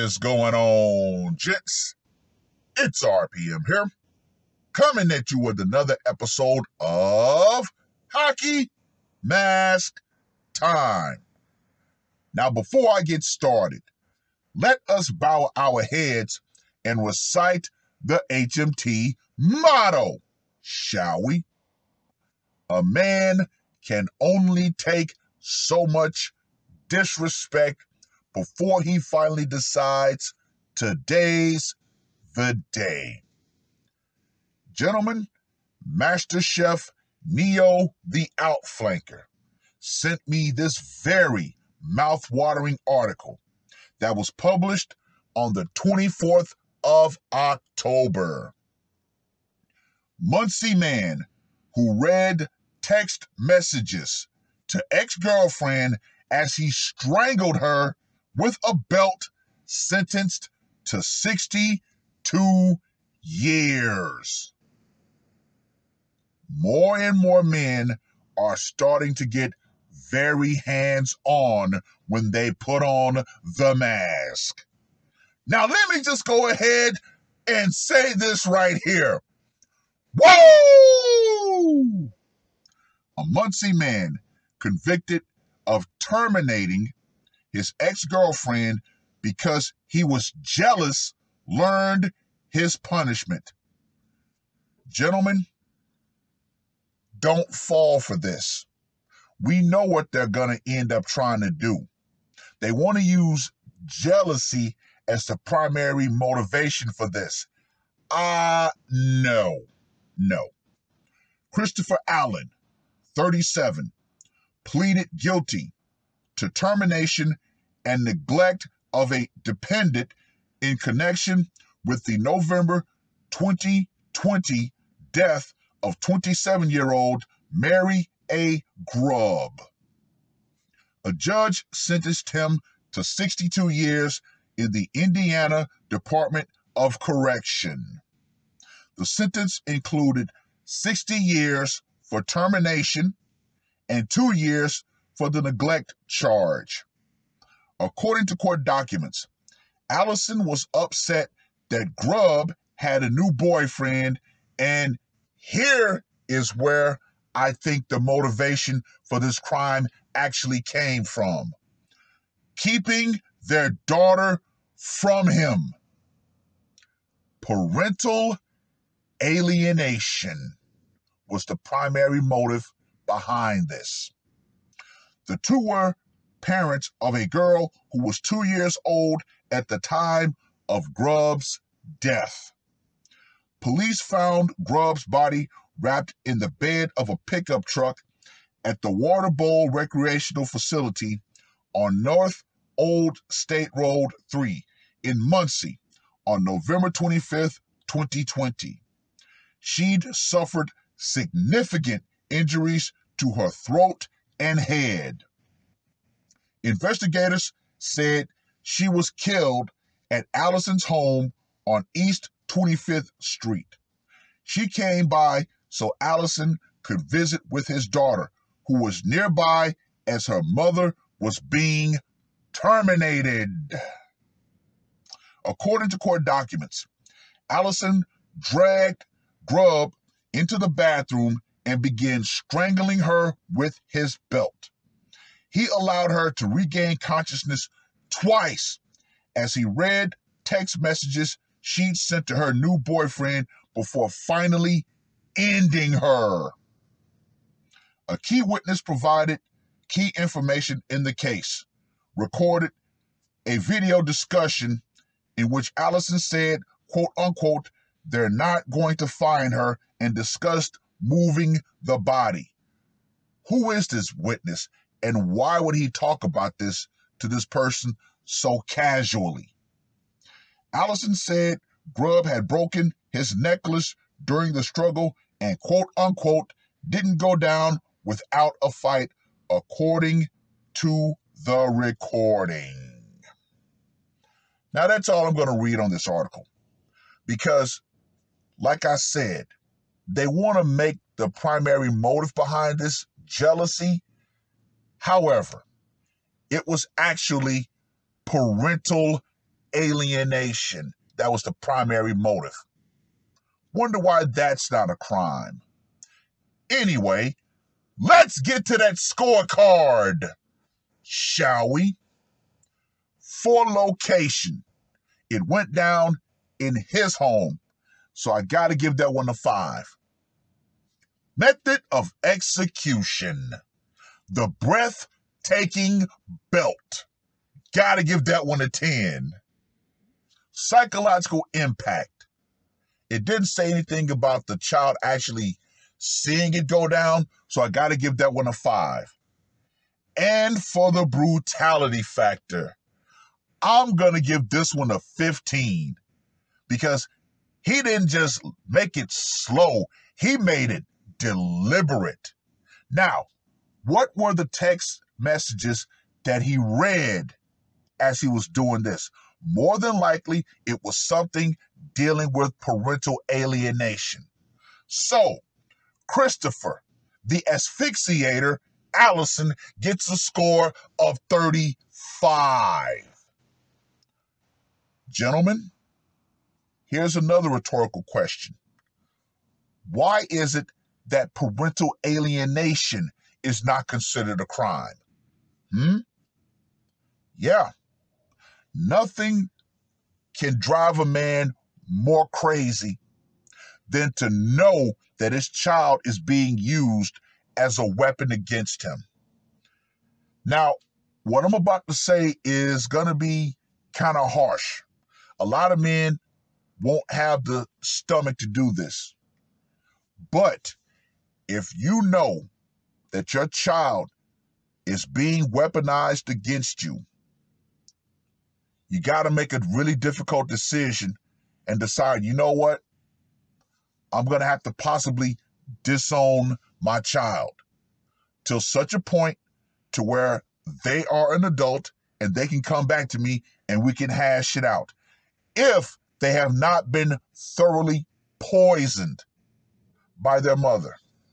is going on, gents? It's RPM here, coming at you with another episode of Hockey Mask Time. Now, before I get started, let us bow our heads and recite the HMT motto, shall we? A man can only take so much disrespect before he finally decides today's the day. Gentlemen, Master Chef Neo the Outflanker sent me this very mouth-watering article that was published on the 24th of October. Muncie man who read text messages to ex-girlfriend as he strangled her with a belt, sentenced to 62 years. More and more men are starting to get very hands-on when they put on the mask. Now, let me just go ahead and say this right here. Whoa! A Muncie man convicted of terminating his ex-girlfriend because he was jealous learned his punishment. Gentlemen, don't fall for this. We know what they're going to end up trying to do. They want to use jealousy as the primary motivation for this. No. Christopher Allen, 37, pleaded guilty to termination and neglect of a dependent in connection with the November 2020 death of 27-year-old Mary A. Grubb. A judge sentenced him to 62 years in the Indiana Department of Correction. The sentence included 60 years for termination and 2 years for the neglect charge. According to court documents, Allison was upset that Grubb had a new boyfriend, and here is where I think the motivation for this crime actually came from. Keeping their daughter from him. Parental alienation was the primary motive behind this. The two were parents of a girl who was 2 years old at the time of Grubb's death. Police found Grubb's body wrapped in the bed of a pickup truck at the Water Bowl Recreational Facility on North Old State Road 3 in Muncie on November 25th, 2020. She'd suffered significant injuries to her throat and head. Investigators said she was killed at Allison's home on East 25th Street. She came by so Allison could visit with his daughter, who was nearby as her mother was being terminated. According to court documents, Allison dragged Grubb into the bathroom and began strangling her with his belt. He allowed her to regain consciousness twice as he read text messages she'd sent to her new boyfriend before finally ending her. A key witness provided key information in the case, recorded a video discussion in which Allison said, quote unquote, they're not going to find her, and discussed moving the body. Who is this witness, and why would he talk about this to this person so casually? Allison said Grubb had broken his necklace during the struggle and, quote unquote, didn't go down without a fight, according to the recording. Now, that's all I'm going to read on this article, because, like I said, they want to make the primary motive behind this jealousy. However, it was actually parental alienation. That was the primary motive. Wonder why that's not a crime. Anyway, let's get to that scorecard, shall we? For location, it went down in his home, so I got to give that one a 5. Method of execution, the breathtaking belt. Got to give that one a 10. Psychological impact. It didn't say anything about the child actually seeing it go down, so I got to give that one a 5. And for the brutality factor, I'm going to give this one a 15 because he didn't just make it slow, he made it deliberate. Now, what were the text messages that he read as he was doing this? More than likely, it was something dealing with parental alienation. So, Christopher, the asphyxiator, Allison, gets a score of 35. Gentlemen, here's another rhetorical question. Why is it that parental alienation is not considered a crime? Yeah. Nothing can drive a man more crazy than to know that his child is being used as a weapon against him. Now, what I'm about to say is going to be kind of harsh. A lot of men won't have the stomach to do this. But if you know that your child is being weaponized against you, you got to make a really difficult decision and decide, you know what? I'm going to have to possibly disown my child till such a point to where they are an adult and they can come back to me and we can hash it out. If they have not been thoroughly poisoned by their mother.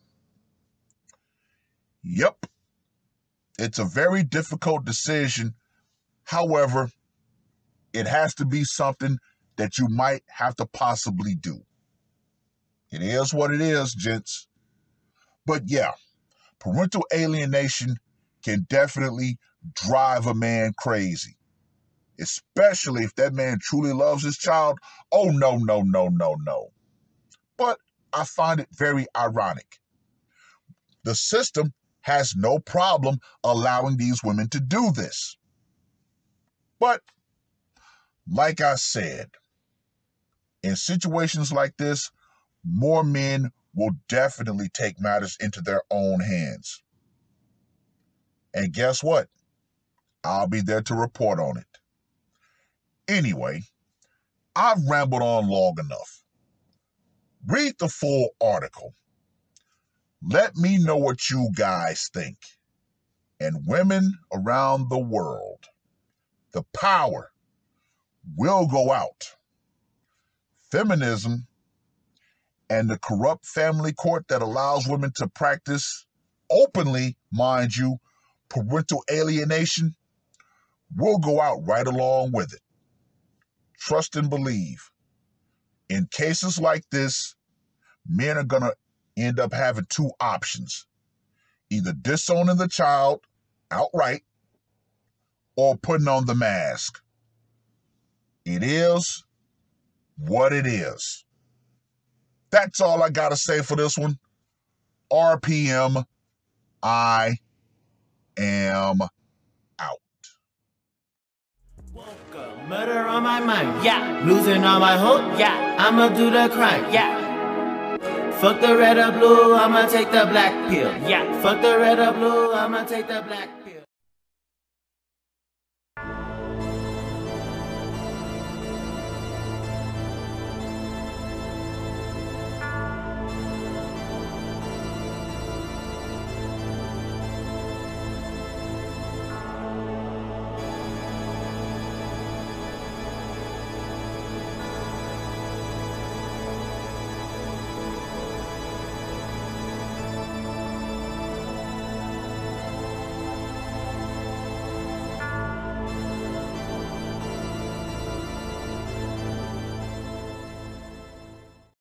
Yep. It's a very difficult decision. However, it has to be something that you might have to possibly do. It is what it is, gents. But yeah, parental alienation can definitely drive a man crazy. Especially if that man truly loves his child. Oh, no, no, no, no, no. But I find it very ironic. The system has no problem allowing these women to do this. But, like I said, in situations like this, more men will definitely take matters into their own hands. And guess what? I'll be there to report on it. Anyway, I've rambled on long enough. Read the full article. Let me know what you guys think. And women around the world, the power will go out. Feminism and the corrupt family court that allows women to practice openly, mind you, parental alienation will go out right along with it. Trust and believe. In cases like this, men are going to end up having two options. Either disowning the child outright or putting on the mask. It is what it is. That's all I got to say for this one. RPM, I am out. Woke up, murder on my mind, yeah. Losing all my hope, yeah. I'ma do the crime, yeah. Fuck the red or blue, I'ma take the black pill, yeah. Fuck the red or blue, I'ma take the black pill.